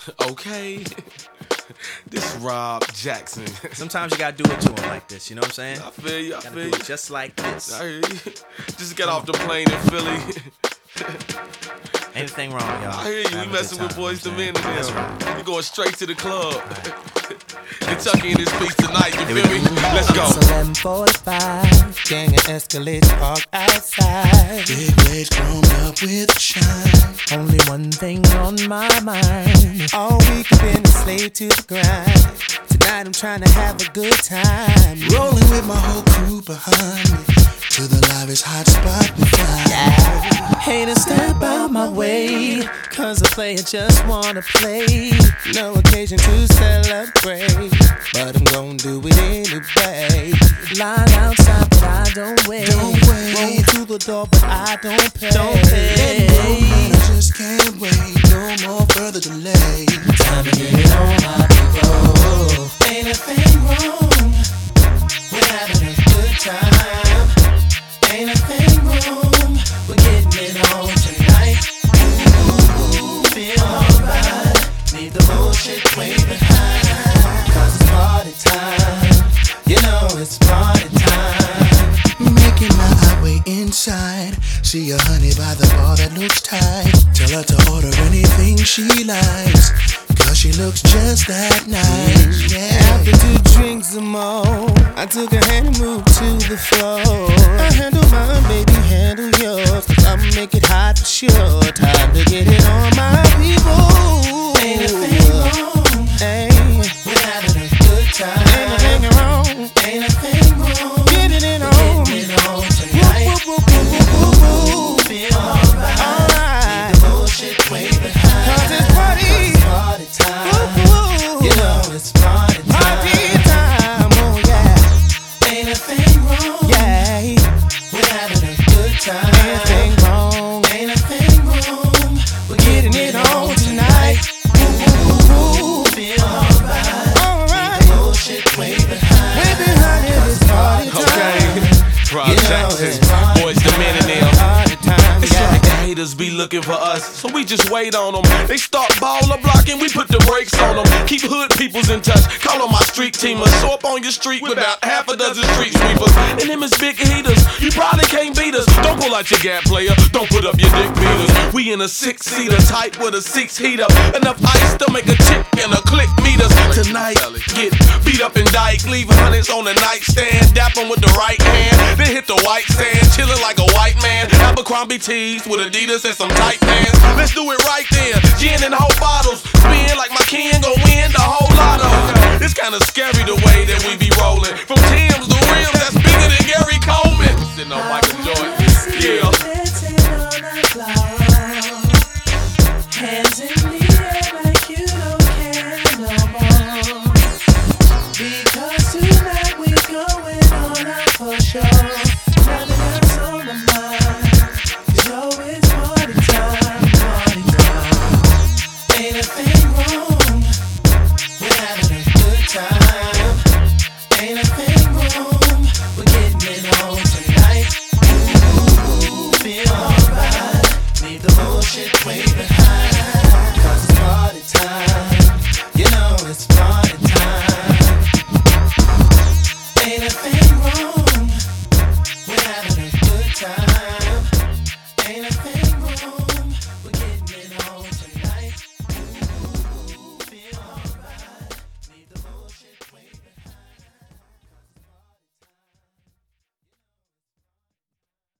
Okay. This Rob Jackson. Sometimes you gotta do it to him like this, you know what I'm saying? I feel you, I Gotta feel do you. it just like this. I hear you. Just get off the plane in Philly. Anything wrong, y'all? I hear you. We messing with Boys the Men and them. That's right. We going straight to the club. Kentucky in this piece tonight, you feel me? Let's go. It's 11:45, gang of Escalades parked outside. Big legs grown up with shine. Only one thing on my mind. All week I've been a slave to the grind. Tonight I'm trying to have a good time. Rolling with my whole crew behind me. To the livest hot spot we find. Hate to step out my way, cause a player just wanna play. No occasion to celebrate, but I'm gon' do it anyway. Line outside, but I don't wait. Roll to the door, but I don't pay. Let go, man, I just can't wait. No more further delay. Time to get it on, my people. Ain't a thing wrong with having a good time. Ain't a thing wrong with getting it on tonight. Ooh, feel alright. Leave the bullshit way behind. Cause it's party time. You know it's party time. Making my way inside. See a honey by the bar that looks tight. Tell her to order anything she likes, cause she looks just that nice. Yeah. After 2 drinks or more, I took her hand and moved to the floor. I handle mine, baby, handle yours, cause I'ma make it hot for sure. Time to get it on, my people. Ain't a thing wrong, with having a good time. Ain't a thing wrong, ain't a thing wrong. Getting it on, tonight. Feel alright. Leave the bullshit way behind. Cause it's party time. You know it's party time. Oh yeah. Ain't a thing wrong. Yeah. We're having a good time. Ain't a thing wrong. Ain't a thing wrong. We're getting it on tonight. Ooh, feel alright. Alright. Leave the bullshit way behind. Way behind it is party time. Okay. Rob Jackson. Boys the Men and them. It's like the haters be looking for us, so we just wait on them. They start baller blocking, we put the brakes on them. Keep hood peoples in touch, call on my street teamers. So up on your street with about half a dozen street sweepers. And them is big heaters, you probably can't beat us. Don't pull out your gap player, don't put up your dick beaters. We in a 6-seater type with a 6-heater. Enough ice to make a chick and a click meet us. Tonight, get beat up in Dyke, leave hundreds on the nightstand. Dap 'em with the right hand, then hit the white sand. Chillin' like a white man, Abercrombie tees with Adidas and some tight pants. Let's do it right there. Gin and whole bottles. Spin like my king gon' win the whole lotto. It's kinda scary the way that we be rolling. From 10